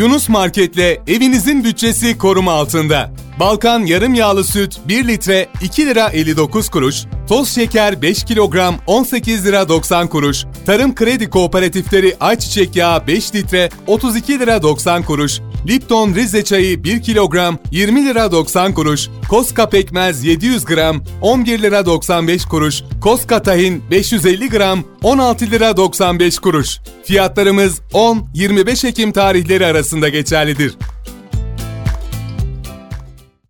Yunus Market'le evinizin bütçesi koruma altında. Balkan yarım yağlı süt 1 litre 2 lira 59 kuruş, toz şeker 5 kilogram 18 lira 90 kuruş, Tarım Kredi Kooperatifleri ayçiçek yağı 5 litre 32 lira 90 kuruş, Lipton Rize çayı 1 kilogram 20 lira 90 kuruş, Koska pekmez 700 gram 11 lira 95 kuruş, Koska tahin 550 gram 16 lira 95 kuruş. Fiyatlarımız 10-25 Ekim tarihleri arasında geçerlidir.